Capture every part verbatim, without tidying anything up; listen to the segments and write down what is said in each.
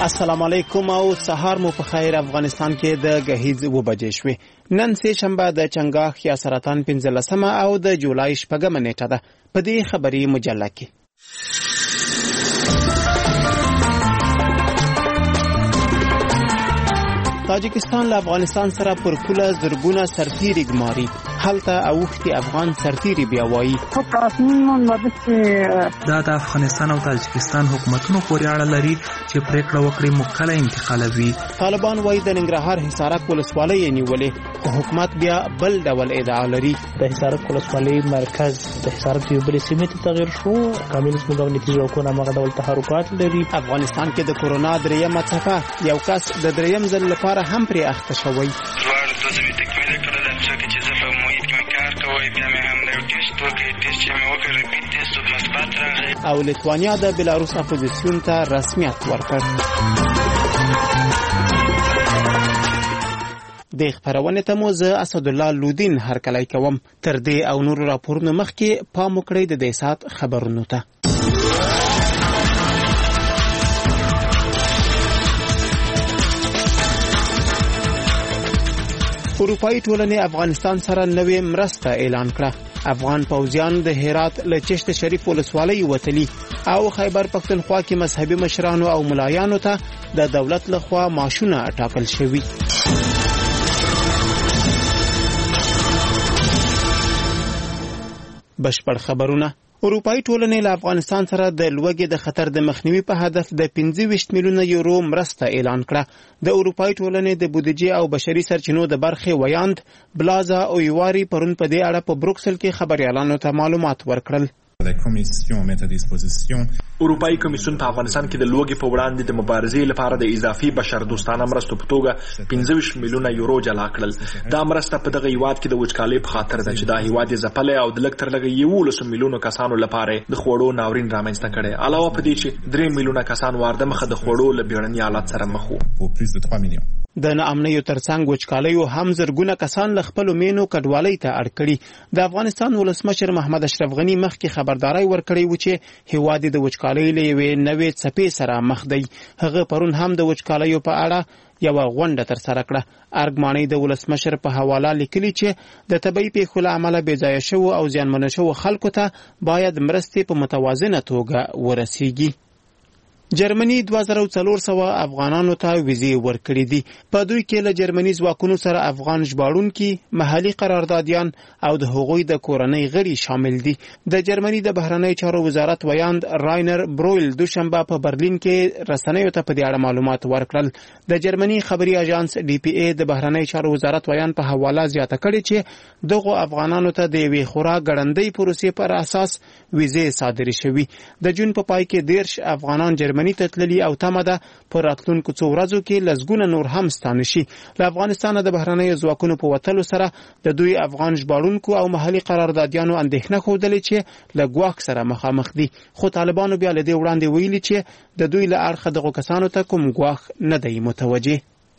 السلام علیکم او سهار مو په خیر. افغانستان کې د غهیز و بجې شوې. نن سه شنبه د چنګاخ یا سرطان پنځلسمه او د جولای شپږمه نیټه ده. په دې خبري مجله کې تاجکستان له افغانستان سره پر پوله زرګونه سرتیري ګماري. هلته اوختي افغان سرتیري بیا وایي دا د افغانستان او تاجکستان حکومتونو پورې اړه لري چې پریکړه وکړي مکله انتقالوي. طالبان وایي د ننګرهار حصارک ولسوالۍ نیولې، خو حکومت بیا بل ډول ادعا لري. د حصارک ولسوالۍ مرکز د حصارک یو بل سیمې ته تغیر شو. کمیونست مقاومتي ځواکونه هغه ډول تحرکات لري. افغانستان کې د کورونا دریمه څپه، یو کس د دریم ځل لپاره هم پرې اخته شوی. او لیتوانیا د بلاروس اپوزیسیون ته رسمیت ورکړ. د خبرونه ته مو زه اسد الله لودین هرکلی کوم. تر دې او نور راپورونه مخکې پام وکړئ د دې سات خبرونو ته. اروپایي ټولنې افغانستان سره نوې مرسته اعلان کړه. افغان پوځیان د هرات له چشت شریف ولسوالۍ وتلي او خیبر پختونخوا کې مذهبي مشرانو او ملایانو ته د دولت لخوا معاشونه ټاکل شوي. بشپړ خبرونه. اروپایي ټولنې له افغانستان سره د لوږې د خطر د مخنیوي په هدف د پنځه ویشت میلیونه یورو مرسته اعلان کړه. د اروپایي ټولنې د بودیجې او بشري سرچینو د برخې ویاند بلازا اویواری پرون په دې اړه په بروکسل کې خبريالانو ته معلومات ورکړل. اروپایي کمیسیون په افغانستان کې د لوږې په وړاندې د مبارزې لپاره د اضافي بشردوستانه مرستو په توګه پنځه ویشت میلیونه یورو جلا کړل. دا مرسته په دغه هیواد کې د وچکالۍ په خاطر ده چې دا هیواد یې ځپلی او د لږ تر لږه یولس میلیونو کسانو لپاره د خوړو ناورین رامنځته کړی. علاوه په دې چې درې میلیونه کسان وارده مخه د خوړو له بیړني حالت سره مخ وو. د ناامنیو ترڅنګ وچکالیو هم زرګونه کسان له خپلو مینو کډوالۍ ته اړ کړي. د افغانستان ولسمشر محمد اشرف غنی مخکې خبرداري ورکړې و چې هیواد د وچکالۍ له یوې نوې څپې سره مخ دی. هغه پرون هم د وچکالیو په اړه یو غونډه تر سره کړه. ارګماني د ولسمشر په حواله لیکلي چې د طبيعي پیښو له امله بې ځایه شوو او زیانمن شوو خلکو ته باید مرستې په متوازنه توګه ورسیږي. جرمني دوه زره څلور سوه افغانانو ته ویزې ورکړې دي. په دوی کې له جرمني ځواکونو سره افغان ژباړونکي، محلي قراردادیان او د هغوی د کورنۍ غړي شامل دي. د جرمني د بهرنی چارو وزارت ویاند راینر برویل دوشنبه په برلین کې رسنیو ته په دې اړه معلومات ورکړل. د جرمني خبري اژانس ډي پی ای د بهرنی چارو وزارت ویاند په حواله زیاته کړې چې دغه افغانانو ته د یوې خورا ګړندۍ پروسې پر اساس ویزې صادرې شوې. د جون په پای کې دیرش افغانان جرمني ته تللي او تمه ده پر راتلونکو څو ورځو کې لسګونه نور هم ستانه شي. له افغانستانه د بهرنیو ځواکونو په وتلو سره د دوی افغان ژباړونکو او محلي قراردادیانو اندېښنه ښودلې چې له ګواښ سره مخامخ دي، خو طالبانو بیا له دې وړاندې ویلي چې د دوی له اړخه دغو کسانو ته کوم ګواښ نه دی متوجه.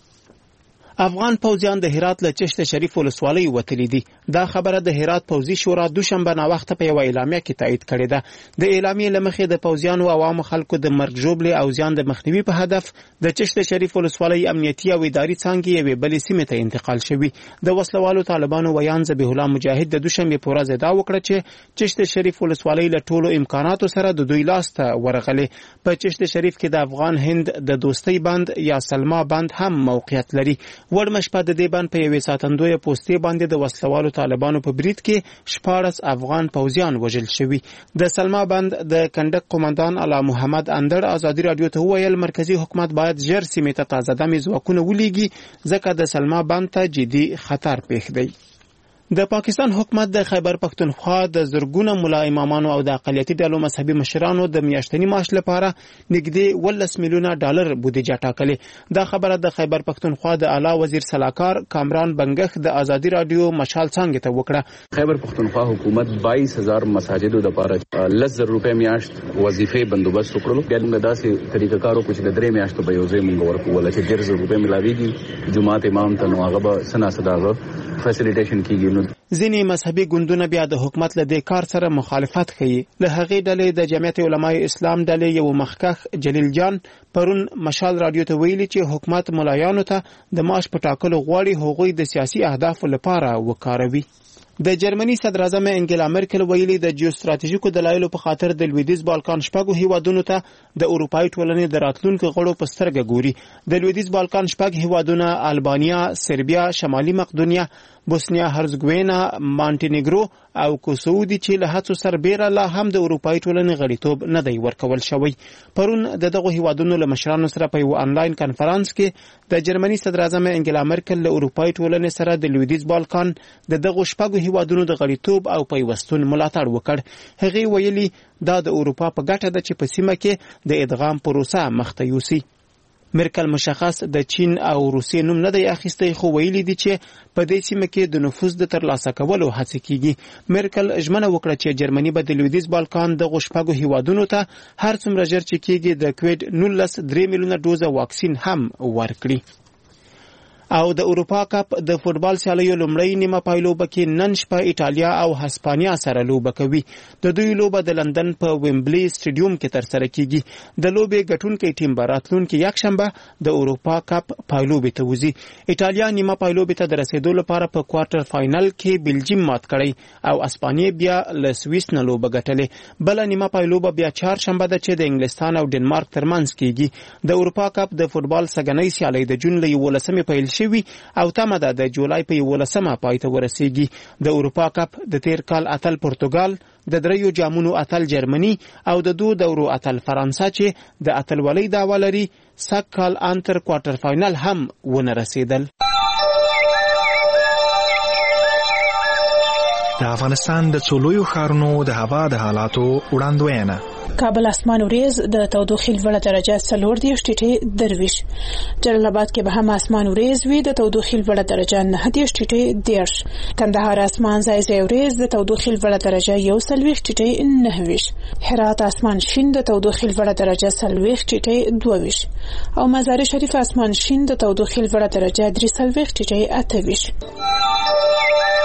افغان پوځیان د هرات له چشت شریف ولسوالۍ وتلي دي. دا خبره د هرات پوځي شورا دوشنبه ناوخته په یو اعلامیه کې تایید کړې ده. د اعلامیې له مخې د پوځیانو او عوامو خلکو د مرګ ژوبلې او زیان د مخنیوي په هدف د چشت شریف ولسوالۍ امنیتي او اداري څانګې یوې بلې سیمې ته انتقال شوي. د وسلوالو طالبانو ویان ذبیح الله مجاهد د دوشنبه په ورځ ادعا وکړه چې چشت شریف ولسوالۍ له ټولو امکاناتو سره د دوی لاس ته ورغلې. په چشت شریف کې د افغان هند د دوستۍ بند یا سلما بند هم موقعیت لري. وړمش په د دې بند په یوې ساتندوی پوستې باندې د وسلوالو طالبانو په برید کې شپاړس افغان پوځیان وژل شوي. د سلما بند د کندک قومندان اعلی محمد اندر ازادي رادیو ته وویل مرکزی حکومت باید ژر سیمې ته تازه دمې ځواکونه ولیږي ځکه د سلما بند ته جدي خطر پیښ دی. د پاکستان حکومت د خیبر پختونخوا د زرګونه ملا امامانو او د اقلیتي ډلو مذهبي مشرانو د میاشتني معاش لپاره نږدې ولس میلیونه ډالر بودیجه ټاکلې. دا خبره د خیبر پختونخوا د اعلی وزیر سلاکار کامران بنګخ د ازادي رادیو مشال څنګه ته وکړه. خیبر پختونخوا حکومت بایس هزار مساجدو د لپاره لس روپے میاشت وظیفې بندوبست وکړو. بیا داسې طریقه کارو چې د درې میاشتو به یو ځای مونږ ورکول چې ډېر روپے ملاويږي جمعه امام ته نو هغه به سنا صداغه فیسیلیټیشن کیږي. ځینې مذهبي ګوندونه بیا د حکومت له دې کار سره مخالفت کوي. له هغې ډلې د جمعیت علماء اسلام ډلې یو مخکښ جلیل جان پرون مشال رادیو ته ویلي چې حکومت ملایانو ته د معاش په ټاکلو غواړي هغوی د سیاسي اهدافو لپاره وکاروي. د جرمني صدر اعظم انګلا مرکل ویلي د جیوستراتیژیکو دلایلو په خاطر د لویدیځ بالکان شپږو هیوادونو ته د اروپایي ټولنې د راتلونکو غړو په سترګه ګوري. د لویدیځ بالکان شپږ هیوادونه البانیا، سربیا، شمالي مقدونیا، بوسنیا هرزګوینا، مانټینیګرو او کوسوو دي چې له هڅو سربیره لا هم د اروپایي ټولنې غړیتوب نه دی ورکول شوی. پرون د دغه هیوادونو له مشرانو سره په یو آنلاین کانفرنس کې د جرمني صدر اعظم انګلا مرکل له اروپایي ټولنې سره د لویدیځ بالکان د دغه شپږو هیوادونو د غړیتوب او پیوستون ملاتړ وکړ. هغې ویلي دا د اروپا په ګټه ده چې په سیمه کې د ادغام پروسه مخته یوسي. مرکل مشخص د چین او روسیې نوم نه دی اخیستی، خو ویلي دي چې په دې سیمه کې د نفوذ د ترلاسه کولو هڅې کیږي. مرکل ژمنه وکړه چې جرمني به د لویدیځ بالکان د غشپګو هیوادونو ته هر څومره ژر چې کیږي د کووډ نولس درې میلیونه ډوزه واکسین هم ورکړي. او د اروپا کپ د فوتبال سیالیو لومړی نیمه پایلوبه کې نن شپه ایټالیا او هسپانیا سره لوبه کوي. د دوی لوبه د لندن په ویمبلی سټیډیوم کې ترسره کیږي. د لوبې ګټونکي ټیم به راتلونکي یکشنبه د اروپا کپ پایلوبې ته وځي. ایټالیا نیمه پایلوبې ته د رسیدو لپاره په کوارټر فاینل کې بلجیم مات کړی او اسپانیا بیا له سویس نه لوبه ګټلې. بل نیمه پایلوبه بیا چهارشنبه ده چې د انګلستان او ډنمارک ترمنځ کیږي. د اروپا کپ د فوتبال سګنۍ سیالي د جون له یولسمې پیل شوی او تمه ده د جولای په یولسمه پای ته ورسیږي. د اروپا کپ د تیر کال اتل پرتګال، د دریو جامونو اتل جرمني او د دو دورو اتل فرانسه چې د اتلولۍ دعوه لري سږ کال ان تر کوارټر فاینل هم ونه رسیدل. د افغانستان د څلورو ښارونو د هوا د حالاتو وړاندوینه. کابل اسمان وریز د تودوخې لوړه درجه څلور دېرش ټیټې درویش. جلال آباد کې به هم اسمان وریز وي د تودوخې لوړه درجه نهه دېرش ټیټې دېرش. کندهار اسمان ځای ځای وریز د تودوخې لوړه درجه یو څلوېښت ټیټې نهه ویشت. هرات اسمان شین د تودوخې لوړه درجه څلوېښت ټیټې دوه ویشت او مزار شریف اسمان شین د تودوخې لوړه درجه درې څلوېښت ټیټې اته ویشت.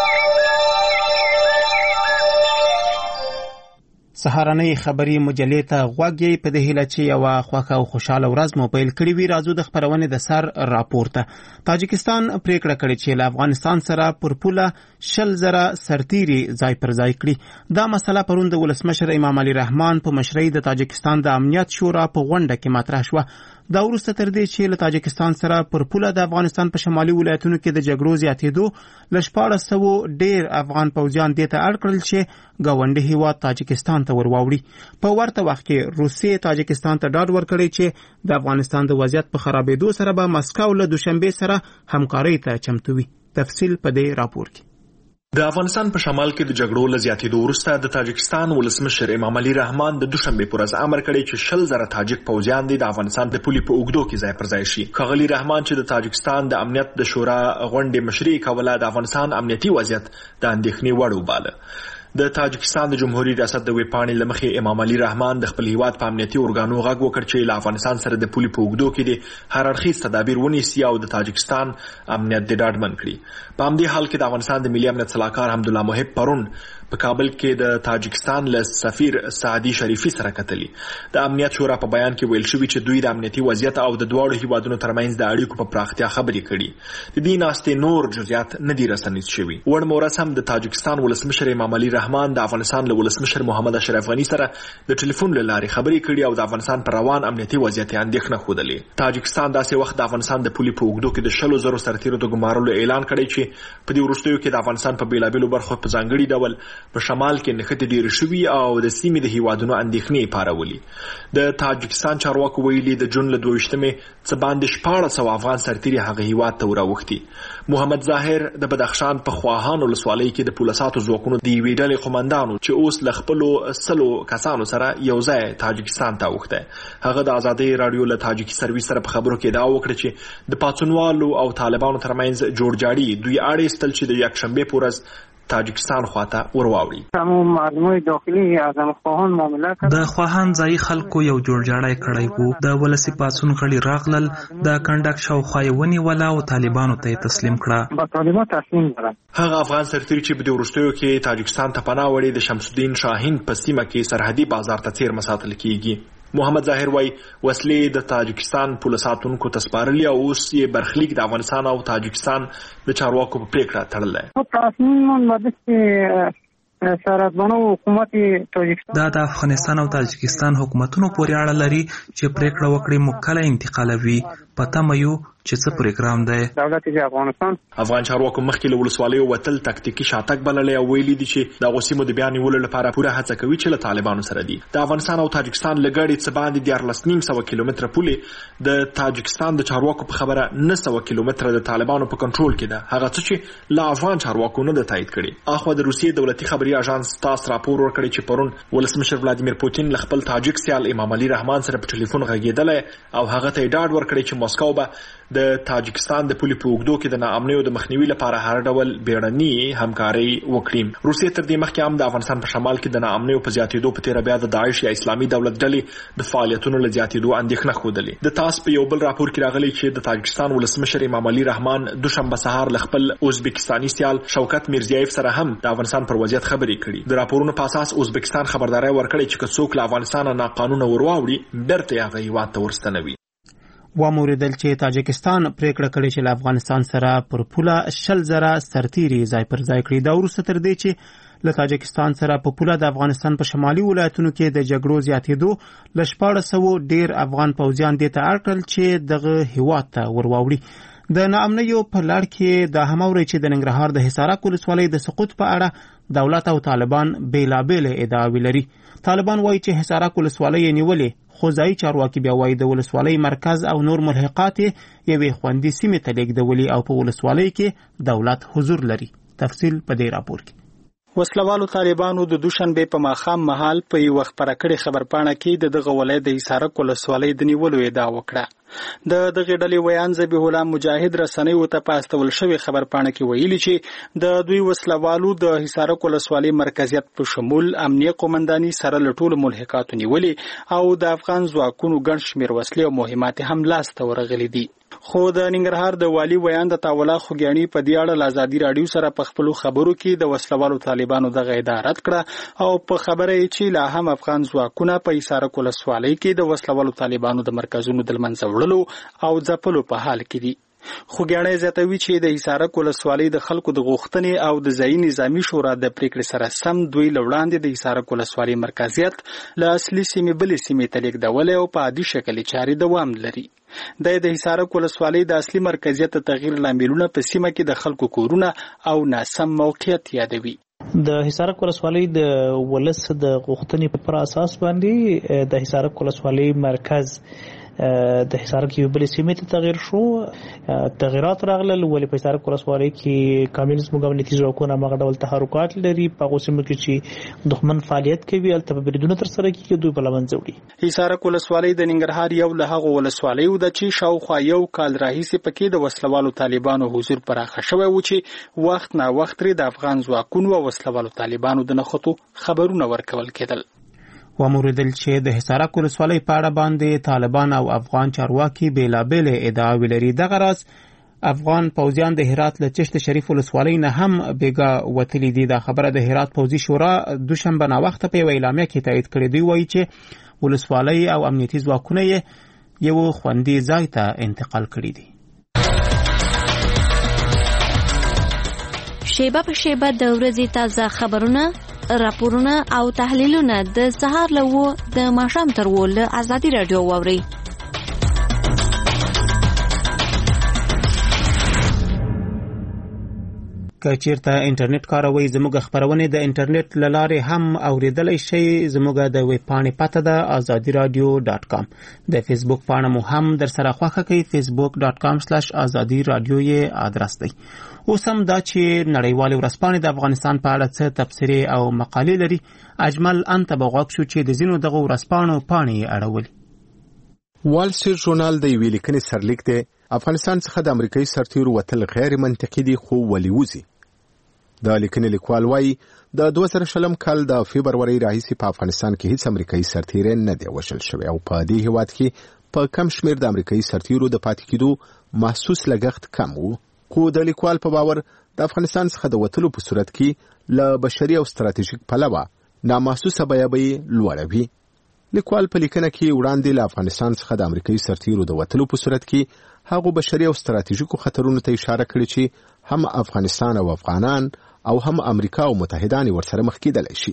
سهارنۍ خبري مجلې ته غوږ یې په دې هیله چې یوه خوښه او خوشاله ورځ مو پیل کړې وي. راځو د خپرونې د سر راپورته. تاجکستان پریکړه کړې چې له افغانستان سره پر پوله شل زره سرتیري ځای پر ځای کړي. دا مسله پرون د ولسمشر امام علي رحمان په مشرۍ د تاجکستان د امنیت شورا په غونډه کې مطرح شوه. دا وروسته تر دې چې له تاجکستان سره پر پوله د افغانستان په شمالي ولایتونو کې د جګړو زیاتېدو له شپاړس سوو ډېر افغان پوځیان دې ته اړ کړل چې ګاونډي هیواد تاجکستان ته ورواوړي. په ورته وخت کې روسیې تاجکستان ته ډاډ ورکړی چې د افغانستان د وضعیت په خرابېدو سره به مسکو له دوشنبې سره همکارۍ ته چمتو وي. تفصیل په دې راپور کې. د افغانستان په شمال کې د جګړو له زیاتېدو وروسته د تاجکستان ولسمشر امام علي رحمان د دوشنبې پر ورځ امر کړی چې شل زره تاجک پوځیان د افغانستان د پولې په اوږدو کې ځای پر ځای شي. ښاغلي رحمان چې د تاجکستان د امنیت د شورا غونډې مشري کوله د افغانستان امنیتي وضعیت د اندېښنې وړ وباله. د تاجکستان د جمهوریت ریاست د ویپاڼې لمخې امام علي رحمان د خپل هیواد په امنیتي ارګانو غږ وکړ چې له افغانستان سره د پولې په اوږدو کې د هر اړخیز تدابیر ونیسي او د تاجکستان امنیت د ډاډمن کړي. په همدې حال کې د افغانستان د ملي امنیت صلاحکار حمدالله محب پرون په کابل کې د تاجکستان له سفیر سعدي شریفي سره کتلي. د امنیت شورا په بیان کې ویل شوی چې دوی د امنیتي وضعیت او د دواړو هیوادونو ترمنځ د اړیکو په پراختیا خبرې کړي. د دې ناستې نور جزئیات نه دي رسنیز شوي. وړ مورس هم د تاجکستان ولسمشر امام علي رحمان د افغانستان له ولسمشر محمد اشرف غني سره د ټلیفون له لارې خبرې کړي او د افغانستان پر روان امنیتي وضعیت اندېښنه ښودلې. تاجکستان داسې وخت د افغانستان د پولې په اوږدو کې د شلو زرو سرتیرو د ګمارلو اعلان کړی چې په دې وروستیو کې د افغانستان په بېلابېلو برخو په ځانګړي ډول په شمال کې نښتې ډېرې شوي او د سیمې د هیوادونو اندېښنې پارولي. د تاجکستان چارواکو ویلي د جون له دویشتمې څه باندې شپاړس سوه افغان سرتیري هغه هیواد ته وراوښتي. محمد ظاهر د بدخشان په خواهان ولسوالۍ کې د پولساتو ځواکونو د یوې ډلې قومندانو چې اوس له خپلو سلو کسانو سره یو ځای تاجکستان ته اوښتی. هغه د ازادۍ راډیو له تاجکي سرویس سره په خبرو کې ادعا وکړه چې د پاڅونوالو او طالبانو ترمنځ جوړجاړي دوی اړ ایستل چې د یکشنبې په ورځ تاجکستان خواته ورواوړي. معلومات داخلي اعظم خواهان معامله کړ. د خواهان ځای خلکو یو جوړجاړی کړی وو. د ولسی پاسون غړي راغلل، د کنډک شاوخوا ونی ولا او طالبانو ته تسلیم کړه. با طالبان تسلیم کړه. هغه افغان سرتیری چې په دې وروستیو کې تاجکستان ته پناه وړي د شمس الدین شاهین په سیمه کې سرحدي بازار ته څیر مساتل کیږي. محمد ظاهر وای وسلې د تاجکستان پولیس ساتونکو تسپارلي او اوس یې برخلیک د افغانستان او تاجکستان د چارواکو په پریکړه تړلې. په تصمیم باندې سرحدبانو حکومت تاجکستان دا د افغانستان او تاجکستان حکومتونو پورې اړه لري چې پریکړه وکړي مکله انتقالوي. پته مې یو چې څه پروګرام دی. دولت د افغانستان افغان چارواکو مخکې له ولسوالۍ وتل تکتیکي شاتګ بللې او ویلي دي چې د غوسیمو د بیان نیولو لپاره پوره هڅه کوي چې له طالبانو سره دي. د افغانستان او تاجکستان لګړې څه باندې دیارلس نیم سوه کیلومتره پولې د تاجکستان د چارواکو په خبره نه سوه کیلومتره د طالبانو په کنټرول کې ده. هغه څه چې له افغان چارواکو نه د تایید کړي. اخوا د روسیې دولتي خبري اژانس تاس راپور ورکړی چې پرون ولسمشر ولادیمیر پوتین له خپل تاجک سیال امام علي رحمان سره په ټلیفون غږېدلی او هغه ته ډاډ ورکړی چې مسکو به د تاجکستان د پولي په اوږدو کې د ناامنیو د مخنیوي لپاره هر ډول بیړني همکاري وکړي. روسیې تر دې مخکې هم د افغانستان په شمال کې د ناامنیو په زیاتېدو په تېره بیا د داعش یا اسلامي دولت ډلې د فعالیتونو له زیاتېدو اندېښنه ښودلې. د تاس په یو بل راپور کې راغلی چې د تاجکستان ولسمشر امام علي رحمان دوشنبه سهار له خپل ازبکستاني سیال شوکت میرزیایف سره هم د افغانستان پر وضعیت خبرې کړي. د راپورونو په اساس ازبکستان خبرداري ورکړې چې که څوک له افغانستان نه قانون ورواوړي بیرته هغه هیواد ته ورستنوي. وموریدل چې تاجکستان پریکړه کړې چې له افغانستان سره پر پوله شل زره سرتیري ځای پر ځای کړي. دا وروسته تر دې چې له تاجکستان سره په پوله د افغانستان په شمالي ولایتونو کې د جګړو زیاتېدو له شپاړس سوه ډېر افغان پوځیان دې ته اړ کړل چې دغه هیواد ته ورواوړي. د ناامنیو په لړ کې د هماوري چې د ننګرهار د حصارک ولسوالۍ د سقوط په اړه دولت او طالبان بیلابېلې ادعاوې لري. طالبان وایي چې حصارک ولسوالۍ یې نیولې، خو ځایي چارواکي بیا وایي د ولسوالۍ مرکز او نور ملحقات یوې خوندي سیمې ته لیږدولي او په ولسوالۍ کې دولت حضور لري. تفصیل په دې راپور کې. وسلوالو طالبانو د دوشنبه په ماښام مهال په یو خبره کړې خبرپاڼه کې د دغه ولایت د حصارک ولسوالۍ د نیولو ادعا وکړه. د دغه ډلې ویان ذبیح الله مجاهد رسنیو ته په استول شوی خبرپاڼه کې ویلي چې د دوی وسلوالو د حصارک ولسوالۍ مرکزیت په شمول امنیه قومنداني سره له ټولو ملحقاتو نیولې او د افغان ځواکونو ګڼ شمېر وسلې او مهمات هم لاسته ورغلي دي. خو د ننګرهار د والي ویان د تاولا خوګیانی په دې اړه له ازادي راډیو سره په خپلو خبرو کې د وسلوالو طالبانو دغه ادعا رد کړه او په خبره یې چې لا هم افغان ځواکونه په حصارک ولسوالۍ کې د وسلوالو طالبانو د مرکزونو د منځه وړلو او ځپلو په حال کې دي. خوګیانی زیاتوي چې د حصارک ولسوالۍ د خلکو د غوښتنې او د ځایي نظامي شورا د پریکړې سره سم دوی له وړاندې د حصارک ولسوالۍ مرکزیت له اصلي سیمې بلې سیمې ته لیږدولی او په عادي شکل چارې دوام لري. د د حصارک ولسوالۍ د اصلي مرکزیت تغییر لاملونه په سیمه کې د خلکو کورونه او ناسم موقعیت یادوي. د حصارک ولسوالۍ د ولس د غوښتنې پر اساس باندې د حصارک ولسوالۍ مرکز د حصارک یو بل سیمې ته تغییر شو. تغیرات راغلل ولې په حصارک ولسوالۍ کې کامل زموږ امنیتي ځواکونه هغه ډول تحرکات لري په هغو سیمو کې چې دښمن فعالیت کوي هلته به بریدونه ترسره کېږي دوی به له منځه وړي. حصارک ولسوالۍ د ننګرهار یو له هغو ولسوالیو ده چې شاوخوا یو کال راهیسې پکې د وسلوالو طالبانو حضور پراخه شوی و چې وخت نا وخت ترې د افغان ځواکونو او وسلوالو طالبانو د نښتو خبرونه ورکول کېدل. وموریدل چې د حصارک ولسوالۍ په اړه باندې طالبان او افغان چارواکي بیلابېلې ادعاوې لري. دغه راز افغان پوځیان د هرات له چشت شریف ولسوالۍ نه هم بیګا وتلي دي. دا خبره د هرات پوځي شورا دوشنبه ناوخته په یوه اعلامیه کې تایید کړې. دوی وایي چې ولسوالۍ او امنیتي ځواکونه یې یو خوندي ځای ته انتقال کړي دي. شیبه په شیبه د ورځې تازه خبرونه، راپورونه او تحلیلونه د سهار له وو د ماښام تر وو له ازادي راډیو واورئ. که چیرته انټرنیټ کاروئ زموږ خبرونه د انټرنیټ له لارې هم اوریدلای شئ. زموږ د ویب پاڼې پته ده ازادي رادیو ډاټ کام. د فیسبوک پاڼه مو هم در سره خوښه کړئ فیسبوک ډاټ کام سلاش ازادي رادیو یې ادرس دی. اوس هم دا چې نړیوالې ورځپاڼې د افغانستان په اړه څه تبصرې او مقالې لري. اجمل انت به غوږ شو چې د ځینو دغه ورځپاڼو پاڼې یې اړولي. وال سټریټ ژورنال د یوې لیکنې سرلیک دی افغانستان څخه د امریکایي سرتیرو وتل غیر منطقي دي خو ولې وځي. د لیکنې لیکوال وایي د دوه زره شلم کال د فبرورۍ راهیسې په افغانستان کې هیڅ امریکایي سرتیری نه دی وژل شوی او په دې هیواد کې په کم شمیر د امریکایي سرتیرو د پاتې کېدو محسوس لګښت کم و، خو د لیکوال په باور د افغانستان څخه د وتلو په صورت کې له بشري او ستراتیژیک پلوه نامحسوسه بیه به یې لوړه وي. لیکوال په لیکنه کې وړاندې له افغانستان څخه د امریکایي سرتیرو د وتلو په صورت کې هغو بشري او ستراتیژیکو خطرونو ته اشاره کړې چې هم افغانستان او افغانان او هم امریکا او متحدان ورسره مخ کېدلی شي.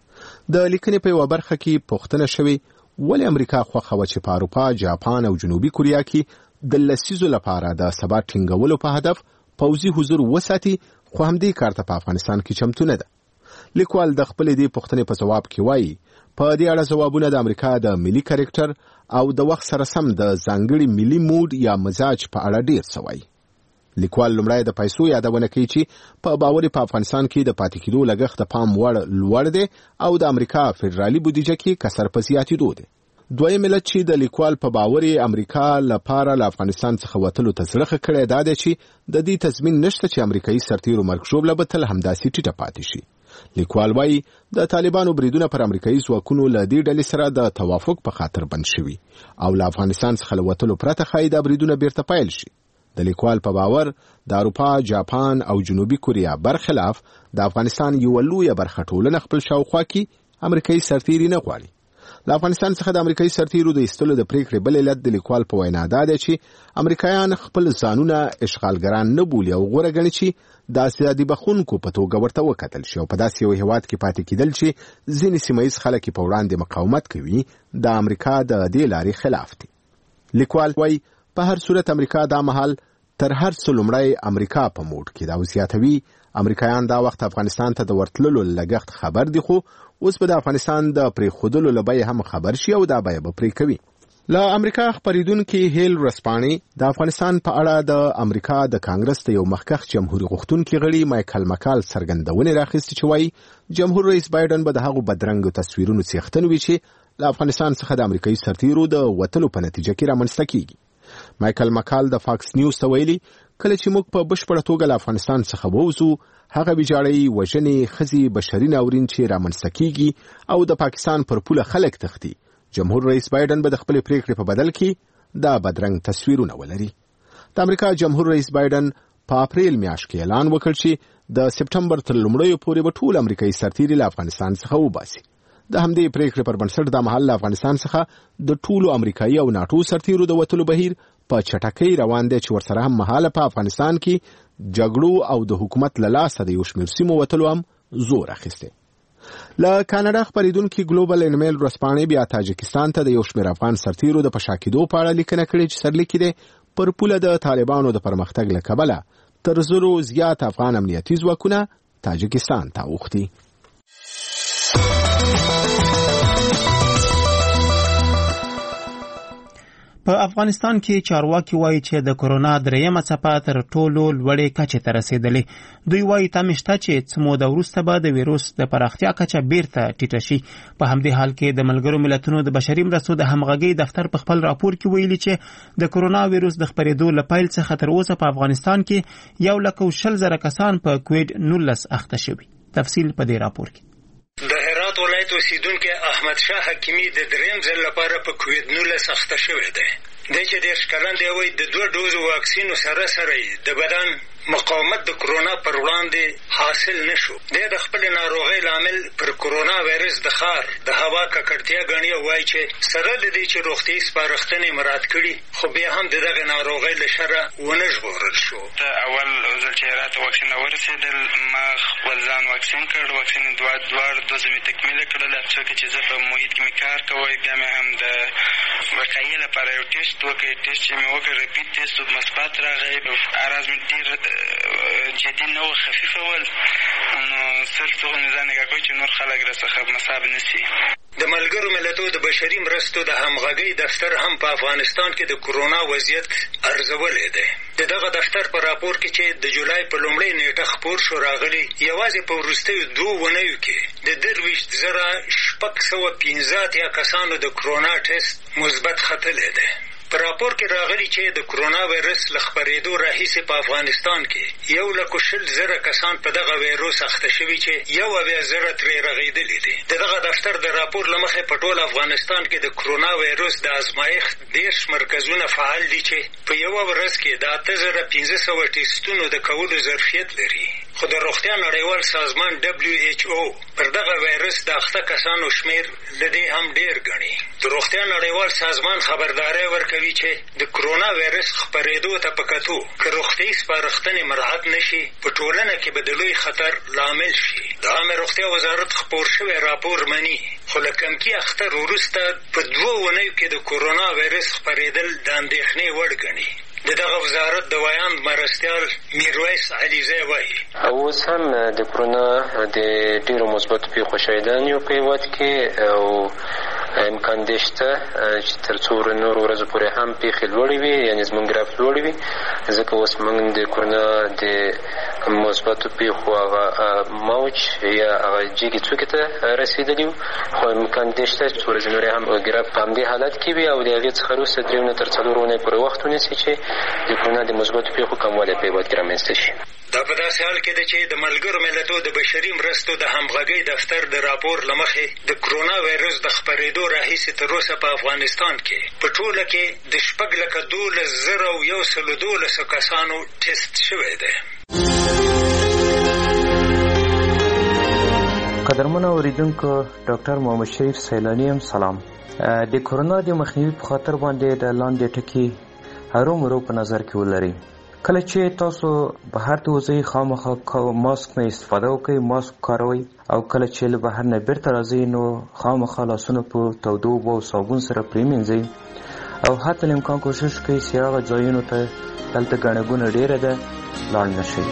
د لیکنې په یوه برخه کې پوښتنه شوې ولې امریکا خوښه وه چې په اروپا، جاپان او جنوبي کوریا کې د لسیزو لپاره د ثبات ټینګولو په هدف پوځي حضور وساتي، خو همدې کار ته په افغانستان کې چمتو نه ده. لیکوال د خپلې دې پوښتنې په ځواب کې وایي په دې اړه ځوابونه د امریکا د ملي کرکټر او د وخت سره سم د ځانګړي ملي موډ یا مزاج په اړه ډیر څه وایي. لیکوال لومړی د پیسو یادونه کوي چې په باور په افغانستان کې د پاتې کېدو لګښت د پام وړ لوړ دی او د امریکا فدرالي بودیجه کې کسر په زیاتېدو دی. دویم علت چې د لیکوال په باور امریکا لپاره له افغانستان څخه وتلو ته زړه کړی دا دی چې د دې تضمین نشته چې امریکایي سرتیرو مرګ ژوبله به تل همداسې ټیټه پاتې شي. لیکوال وایي د طالبانو بریدونه پر امریکایي ځواکونو له دې ډلې سره د توافق په خاطر بند شوي او له افغانستان څخه له وتلو پرته ښایي دا بریدونه بیرته پیل شي. د لیکوال په باور د اروپا، جاپان او جنوبي کوریا برخلاف د افغانستان یوه لویه برخه ټولنه خپل شاوخوا کې امریکایي سرتیري نه غواړي. له افغانستان څخه د امریکایي سرتیرو د ایستلو د پریکړې بل علت د لیکوال په وینا دا دی چې امریکایان خپل ځانونه اشغالګران نه بولي او غوره ګڼي چې د ازادي بخښونکو په توګه ورته وکتل شي او په داسې یو هیواد کې پاتې کېدل چې ځینې سیمه ییز خلک په وړاندې مقاومت کوي د امریکا د دې لارې خلاف دي. لیکوال وایي په هر صورت امریکا دا مهال تر هر څه لومړی امریکا په موډ کې دا او زیاتوي امریکایان دا وخت افغانستان ته د ورتللو لګښت خبر دي، خو اوس به د افغانستان د پرېښودلو له بیې هم خبر شي او دا بیه به پرې کوي. له امریکا خپریدونکي هیل رسپاني د افغانستان په اړه د امریکا د کانګرس د یو مخکښ جمهوریت غوښتونکي غړي مایکل مکال څرګندونې راخیستې چې وایي جمهور رئیس بایدن به د هغو بدرنګو تصویرونو څښتن وي چې له افغانستان څخه د امریکایي سرتیرو د وتلو په نتیجه کې رامنځته کیږي. مایکل مکال د فاکس نیوز ته ویلي کله چې موږ په بشپړه توګه له افغانستان څخه ووځو هغه ویجاړۍ، وژنې، ښځې، بشري ناورین چې رامنځته کیږي او د پاکستان پر پوله خلک تښتي، جمهور رئیس بایدن به د خپلې پریکړې په بدل کې دا بدرنګ تصویرونه ولري. د امریکا جمهور رئیس بایدن په اپریل میاشت کې اعلان وکړ چې د سپټمبر تر لومړیو پورې به ټول امریکایي سرتیري له افغانستان څخه وباسي. د همدې پریکړې پر بنسټ د مهال له افغانستان څخه د ټولو امریکایي او ناټو سرتیرو د وتلو بهیر په چټکۍ روان دی چې ورسره هم مهاله په افغانستان کې جګړو او د حکومت له لاسه د یو شمېر سیمو وتلو هم زور اخیستی. له کاناډا خپریدونکي ګلوبل انمیل رسپانې بیا تاجکستان ته د یو شمېر افغان سرتیرو د پشا کېدو په اړه لیکنه کړې چې سرلیکي دی پر پوله د طالبانو د پرمختګ له کبله تر زرو زیات افغان امنیتي ځواکونه تاجکستان ته اوښتي. په افغانستان کې چارواکي وایي چې د کرونا دریمه څپه تر ټولو لوړې کچې ته رسیدلې. دوی وایي تمه شته چې څه موده وروسته به د ویروس د پراختیا کچه بیرته ټیټه شي. په همدې حال کې د ملګرو ملتونو د بشري مرستو د همغږۍ دفتر په خپل راپور کې ویلي چې د کرونا ویروس د خپرېدو له پیل څخه تر اوسه په افغانستان کې یو لک او شل زره کسان په کووډ نولس اخته شوي. تفصیل په دې راپور کې. د هرات ولایت اوسیدونکي احمد شاه حکیمي د دریم ځل لپاره په کووډ نولس اخته شوی دی. دی چې دېرش کلن دی وایي د دوه ډوزو واکسینو سره سره د بدن مقاومت د کرونا پر وړاندې حاصل نشو. دی د خپل ناروغۍ لامل پر کرونا وایرس د ښار د هوا ککړتیا ګڼي او وایي چې سره د دې چې روغتیایي سپارښتنې مراعات کړي خو بیا هم د دغې ناروغۍ له شره ونه ژغورل شو. د اول ځل چې راته واکسین ورسېدل ما خپل ځان واکسین کړ، واکسین دوه دواړه دوزې مې تکمیله کړل. څو کې چې زه په محیط کې مې کار کوی بیا مې هم د وقایې لپاره یو ټیسټ وکړ. ټیسټ چې مې وکړ ریپیټ ټیسټ مثبت راغی. اراز مې ډېر جدي نه و، خفیفه ول، نو صرف دغه مې ځان نګاه کوي چې نور خلک راڅخه مصاب نه سي. د ملګرو ملتونو د بشري مرستو د همغږۍ دفتر هم په افغانستان کې د کرونا وضعیت ارزولی دی. د دغه دفتر په راپور کې چې د جولای په لومړۍ نیټه خپور شو راغلی یوازې په وروستیو دوو اونیو کې د درویشت زره شپږ سوه پنځه اتیا کسانو د کرونا ټیسټ مثبت ختلی دی. په راپور کې راغلي چې د کرونا وایرس له خپرېدو راهیسې په افغانستان کې یو لک شل زره کسان په دغه وایروس اخته شوي چې یو اویا زره ترې رغېدلي دي. د دغه دفتر د راپور له مخې په ټول افغانستان کې د کرونا وایروس د ازمایښت دېرش مرکزونه فعال دي چې په یوه ورځ کې د اته زره پنځه سوه ټیسټونو د کولو ظرفیت لري. خو د روغتیا نړیوال سازمان دبلیو ایچ او پر دغه وایرس د اخته کسانو شمیر له دې هم ډېر ګڼي. د روغتیا نړیوال سازمان خبرداری ورکوي چې د کرونا وایرس خپرېدو ته په کتو که روغتیایي سپارښتنې مراعات نشي په ټولنه کې به د لوی خطر لامل شي. د عامه روغتیا وزارت خپور شوی راپور مني، خو له کمکي اختر وروسته په دوه اونیو کې د کرونا وایرس خپرېدل د اندېښنې وړ ګڼي. د دغه وزارت د ویاند مرستیال میرویس علیزی وایي اوس هم د کرونا د ډېرو مثبتو پیښو شاهدان یو په هېواد کې او امکان دی شته چې تر څو نورو ورځو پورې هم پیښې لوړې وي، یعنې زموږ ګراف لوړې وي، ځکه اوس موږ د کرونا د مثبتو پیښو هغه موج یا هغه جګې څوکې ته رسېدلي وو، خو امکان دی شته څو ورځې نورې هم ګراف په همدې حالت کې وي او د هغې څخه وروسته درې نه تر څلور اونۍ پورې وخت ونیسي چې د کرونا د مثبتو پیښو کموالی په هېواد کې رامنځته شي. دا په داسې حال کې ده چې د ملګرو ملتونو د بشري مرستو د همغږۍ دفتر د راپور له مخې د کرونا وایرس د خپرېدو راهیسې تر اوسه په افغانستان کې په ټوله کې د شپږ لکه دولس زره او یو سلو دولسو کسانو ټیسټ شوی دی. قدرمنو اوریدونکو، ډاکټر محمد شریف سیلانی هم سلام. د کرونا د مخنیوي په خاطر باندې د لاندې ټکي هرومرو په نظر کې ولرئ. کله چې تاسو بهر ته وځئ خامخا ماسک نه استفاده وکړئ، ماسک کاروئ، او کله چې له بهر نه بیرته راځئ نو خامخا لاسونه په تودو اوبو او صابون سره پرېمینځئ او حتی امکان کوشش کوئ چې هغه ځایونو ته دلته ګڼه ګوڼه ډېره ده لاړ نه شئ.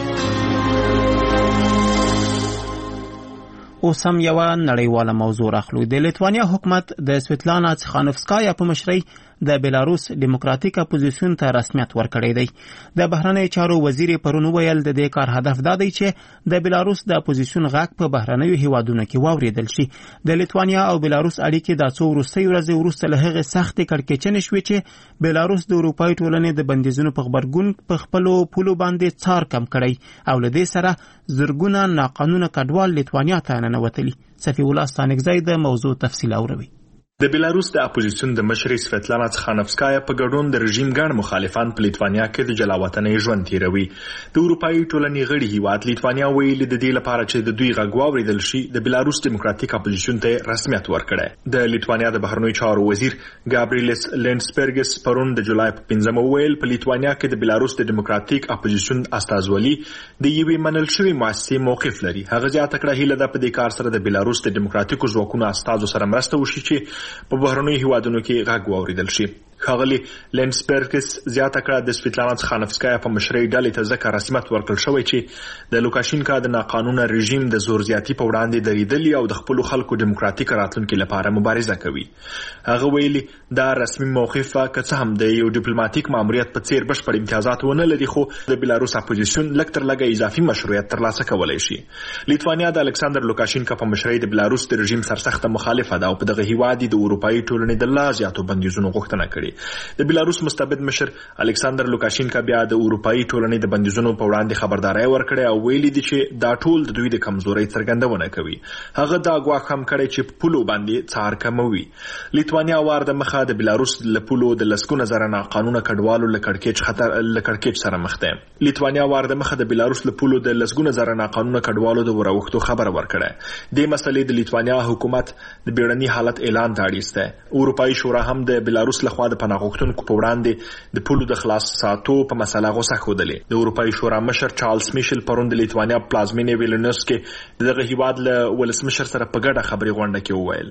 اوس هم یوه نړیواله موضوع راخلو. د لیتوانیا حکومت د سویتلانا څخانوفسکایا په مشرۍ د بیلاروس ډیموکراتیک اپوزیسیون ته رسمیت ورکړی دی. د بهرنیو چارو وزیر پرون وویل د دې کار هدف دا دی چې د بیلاروس د اپوزیسیون غږ په بهرنیو هیوادونو کې واورېدل شي. د لیتوانیا او بیلاروس اړیکې د څو وروستۍ ورځې وروسته له هغې سختې کړکېچنې شوې چې بیلاروس د اروپایي ټولنې د بندیزونو په غبرګون په خپلو پولو باندې څار کم کړی او له دې سره زرګونه ناقانونه کډوال لیتوانیا ته ننوتلي. صفي الله ستانکزی د موضوع تفصیل اوروي. د بیلاروس د اپوزیسیون د مشرې سویتلانا څخانوفسکایا په ګډون د رژیم ګڼ مخالفان په لیتوانیا کې د جلاوطنۍ ژوند تیروي. د اروپایي ټولنې غړي هیواد لیتوانیا ویلي د دې لپاره چې د دوی غږ واورېدل شي د بیلاروس ډیموکراتیک اپوزیسیون ته رسمیت ورکړی. د لیتوانیا د بهرنیو چارو وزیر ګابریلیس لینډسبرګس پرون د جولای په پنځمه وویل په لیتوانیا کې د بیلاروس د ډیموکراتیک اپوزیسیون استازولي د یوې منل شوې مؤسسې موقف لري. هغه زیاته کړه هیله ده په دې کار سره د بیلاروس د ډیموکراتیکو ځواکونو استازو سره مرسته وشي چې په بهرنیو هیوادونو کې غږ واورېدل شي. ښاغلي لینډسبرګس زیاته کړه د سویتلانا څخانوفسکایا په مشرۍ ډلې ته ځکه رسمیت ورکړل شوی چې د لوکاشینکا د ناقانونه رژیم د زور زیاتي په وړاندې درېدلي او د خپلو خلکو ډیموکراتیک راتلونکي لپاره مبارزه کوي. هغه ویلي دا رسمي موقف که څه هم د یو ډیپلوماټیک ماموریت په څیر بشپړ امتیازات ونه لري، خو د بیلاروس اپوزیسیون لږ تر لږه اضافي مشروعیت ترلاسه کولی شي. لیتوانیا د الکساندر لوکاشینکا په مشرۍ د بیلاروس د رژیم سرسخته مخالفه ده او په دغه هیواد د اروپایي ټولنې د لا زیاتو بندیزونو غوښتنه کړې. د بیلاروس مستبد مشر الکساندر لوکاشینکا بیا د اروپایي ټولنې د بندیزونو په وړاندې خبرداری ورکړی او ویلي دي چې دا ټول د دوی د کمزورۍ څرګندونه کوي. هغه دا ګواښ هم کړی چې په پولو باندې څار کموي. لیتوانیا وار د مخه د بیلاروس له پولو د لسګونه زره ناقانونه کډوالو له کړکېچ خطر له کړکېچ سره مخ ده. لیتوانیا وار د مخه د بیلاروس له پولو د لسګونه زره ناقانونه کډوالو د وراوښتو خبر ورکړه. د مسلې د لیتوانیا حکومت د بیړني حالت اعلان ته اړیسته. اروپایي شورا هم د بیلاروس لخوا د پناه غوښتونکو په وړاندې د پولو د خلاص ساتو په مسله غوسه ښودلې. د اروپایي شورا مشر چارلز میشل پرون د لیتوانیا پلازمینې ویلنیوس کې دغه هیواد له ولسمشر سره په ګډه خبري غونډه کې وویل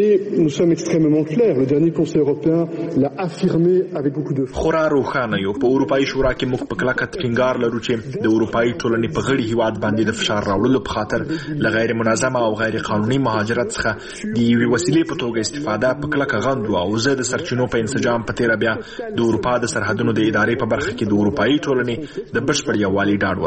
خورا روښانه یو په اروپایي شورا کې موږ په کلکه ټینګار لرو چې د اروپایي ټولنې په غړي هیواد باندې د فشار راوړلو په خاطر له غیر منظمه او غیر قانوني مهاجرت څخه د یوې وسیلې په توګه استفاده په کلکه غندو او زه د سرچینو په انسجام هم په تیر بیا د اروپا د سرحدونو د ادارې په برخه کې د اروپאי ټولنې د بشپړ یووالي ډاډ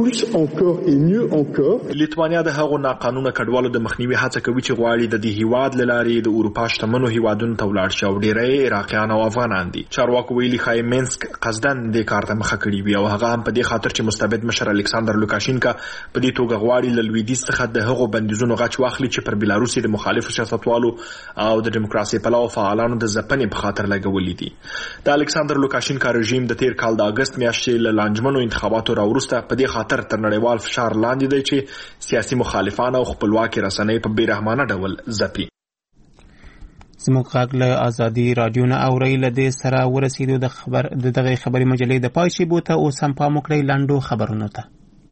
ورکوي. لیتوانیا د هغو ناقانونه کډوالو د مخنیوي هڅه کوي چې غواړي د دې هیواد له لارې د اروپا شتمنو هیوادونو ته ولاړ شي او ډېری عراقیان او افغانان دي. چارواکو ویلي ښایي مینسک قصدن دې کار ته مخه کړې وي او هغه هم په دې خاطر چې مستبد مشر الکساندر لوکاشینکا په دې توګه غواړي له لویدیځ څخه د هغو بندیزونو غچ واخلي چې پر بیلاروس د مخالفو سیاستوالو او د دیموکراسي پلوه فعالانو د ځپنې په خاطر لګولې دي. د الکساندر لوکاشینکا رژیم د تیر کال د اگست میاشتې له لانجمنو انتخاباتو راوروسته په دې خاطر تر نړیوال فشار لاندې دی چې سیاسي مخالفان او خپلواکي رسنۍ په بیرحمانه ډول ځپي. زموږ غږ له ازادي راډیو نه اورئ. له دې سره ورسېدو د خبر د دغې خبري مجلې د پای شیبو ته اوس هم پام وکړئ لنډو خبرونو ته.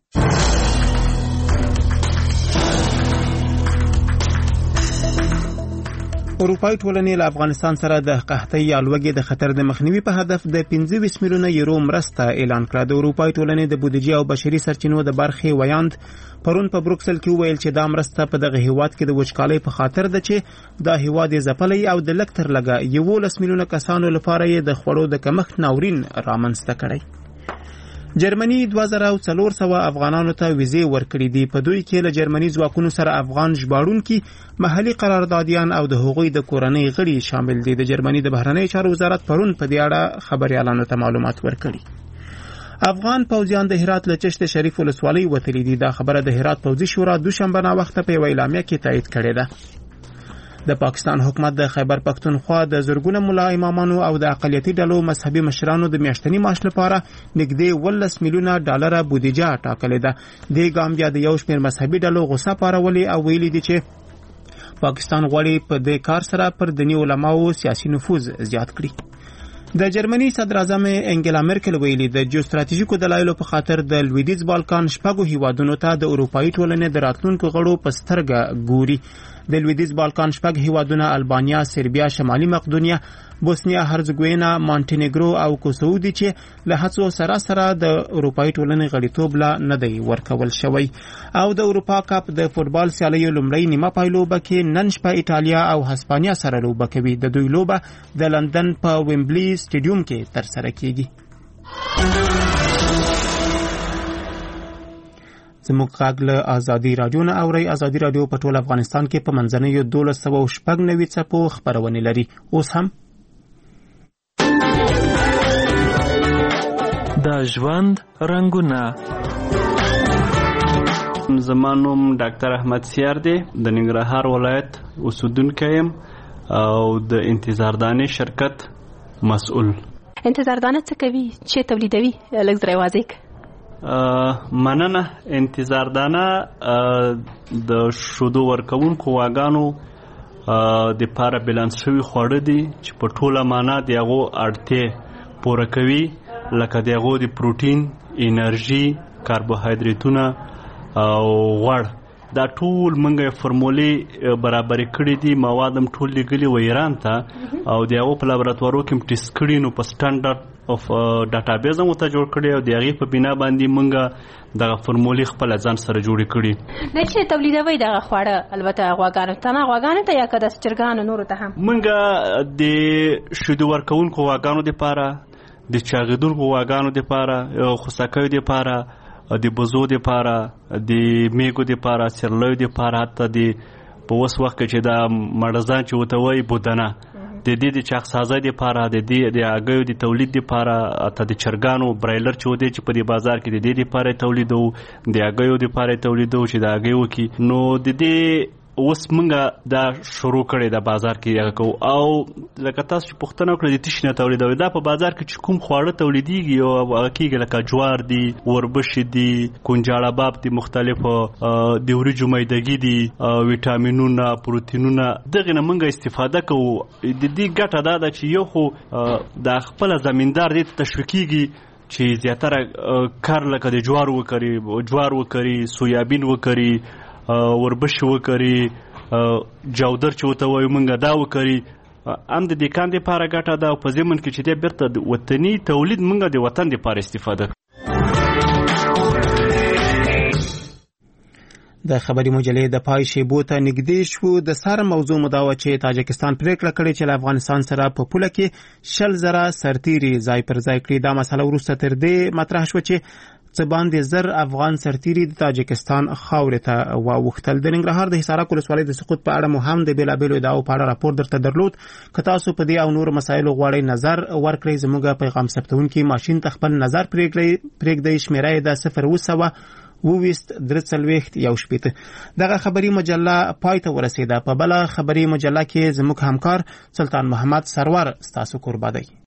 اروپای ټولنې له افغانستان سره د قحطۍ یا لوږې د خطر د مخنیوي په هدف د پنځه ویشت میلیونه یورو مرسته اعلان کړه. د اروپای ټولنې د بودیجې او بشري سرچینو د برخې ویاند پرون په بروکسل کې وویل چې دا مرسته په دغه هیواد کې د وچکالۍ په خاطر ده چې دا هیواد یې ځپلی او د لږ تر لږه یولس میلیونه کسانو لپاره یې د خوړو د کمښت ناورین رامنځته کړی. جرمني دوه زره او څلور سوه افغانانو ته ویزې ورکړي دي. په دوی کې له جرمني ځواکونو سره افغان ژباړونکي، محلي قراردادیان او د هغوی د کورنۍ غړي شامل دي. د جرمني د بهرنۍ چارو وزارت پرون په دې اړه خبريالانو ته معلومات ورکړي. افغان پوځیان د هرات له چشت شریف ولسوالۍ وتلي دي. دا خبره د هرات پوځي شورا دوشنبه ناوخته په یوه اعلامیه کې تایید کړې ده. د پاکستان حکومت د خیبر پښتونخوا د زرګونه ملا امامانو او د اقلیتي ډلو مذهبي مشرانو د میاشتني معاش لپاره نږدې ولس میلیونه ډالره بودیجه ټاکلې ده. دې ګام بیا د یو شمېر مذهبي ډلو غوسه پارولې او ویلي دي چې پاکستان غواړي په دې کار سره پر دیني علماو سیاسي نفوذ زیات کړي. د جرمني صدر اعظم انګلا مرکل ویلي د جیوستراتیژیکو دلایلو په خاطر د لویدیځ بالکان شپږو هیوادونو ته د اروپایي ټولنې د راتلونکو غړو په سترګه ګوري. د لویدیځ بالکان شپږ هیوادونه البانیا، سربیا، شمالي مقدونیا، بوسنیا هرزګوینا، مانټینیګرو او کوسوو دي چې له هڅو سره سره د اروپایي ټولنې غړیتوب لا نه دی ورکول شوی. او د اروپا کپ د فوټبال سیالیو لومړی نیمه پایلوبه کې نن شپه ایټالیا او هسپانیا سره لوبه کوي. د دوی لوبه د لندن په ویمبلی سټیډیوم کې ترسره کیږي. زموږ غږ له ازادي راډیو نه اورئ. ازادي راډیو په ټول افغانستان کې په منځنیو دولس سوه او شپږ نوي څپو خپرونې لري. اوس هم د ژوند رنګونه. زما نوم ډاکټر احمد سیار دی، د ننګرهار ولایت اوسیدونکی یم او د انتظاردانې شرکت مسؤل. انتظاردانه څه کوي؟ چې تولیدوي؟ لږ زړه واضح کړه. مننه. انتظاردانه د شودو ورکوونکو واګانو د پاره بیلانس شوي خواړه دي چې په ټوله معنا د هغو اړتیا پوره کوي، لکه د هغو د پروټین، انرژي، کاربوهایدریتونه او غوړ. دا ټول منګه فرمولې برابرې کړې دي، مواد هم ټول لګلي و ایران ته او د هغو په لابراتوارو کې هم ټیسټ کړي، نو په سټانډرډ اف ډاټابیز هم ورته جوړ کړی او د هغې په بنا باندې موږ دغه فرمولې خپله ځان سره جوړې کړي. د چې تولیدوئ دغه خواړه البته غواګانو ته نه غواګانو ته یا که د چرګانو نورو ته هم؟ موږ د شیدو ورکوونکو غواګانو دپاره، د چاغېدونکو غواګانو دپاره، خوسکیو دپاره، د بزو دپاره، د میږو دپاره، سیرلیو دپاره، حتی د په اوس وخت کې چې دا مړزان چې ورته وایي بودنه، د دې د چاغسازۍ دپاره، د دې د هګیو د تولید دپاره، حتی د چرګانو برایلر چې ودی چې په دې بازار کې د دې دپاره تولیدوو، د هګیو دپاره تولیدوو چې د هګۍ وکړي. نو د دې اوس موږ دا شروع کړی د بازار کې هغه کوو. او لکه تاسو چې پوښتنه وکړه د تشي نه تولیدوي، دا په بازار کې چې کوم خواړه تولیدېږي او هغه کېږي لکه جوار دي، وربشې دي، کنجاړه باب دي، مختلفو د وریجو میدګي دي، ویټامینونه، پروتینونه، دغې نه موږ استفاده کوو. د دې ګټه دا ده چې یو خو د خپله زمیندار دې ته تشویقېږي چې زیاتره کار لکه د جوار وکړي، جوار وکړي، سویابین وکړي، وربشې وکړي، جودر چې ورته وایو موږ دا وکړي. هم د دیکان دپاره ګټه ده او په ضمن کې چې دی بیرته د وطني تولید موږ د وطن دپاره استفاده. د خبري مجلې د پای شیبو ته نږدې شو. د سر موضوع مداوه چې تاجکستان پریکړه کړې چې له افغانستان سره په پوله کې شل زره سرتیري ځای پر ځای کړي. دا مسله وروسته تر دې مطرح شوه چې څه باندې زر افغان سرتیري د تاجکستان خاورې ته واوښتل. د ننګرهار د حصارک ولسوالۍ د سقوط په اړه مو هم د بېلابېلو ادعاو په اړه راپور درته درلود. که تاسو په دې او نورو مسایلو غواړئ نظر ورکړئ زموږ پیغام ثبتونکي ماشین ته خپل نظر پرېږدئ. شمېره یې د صفر اووه سوه وویست درې څلوېښت یو شپېته. دغه خبري مجله پای ته ورسېده. په بله خبري مجله کې زموږ همکار سلطان محمد سرور ستاسو کوربه دی.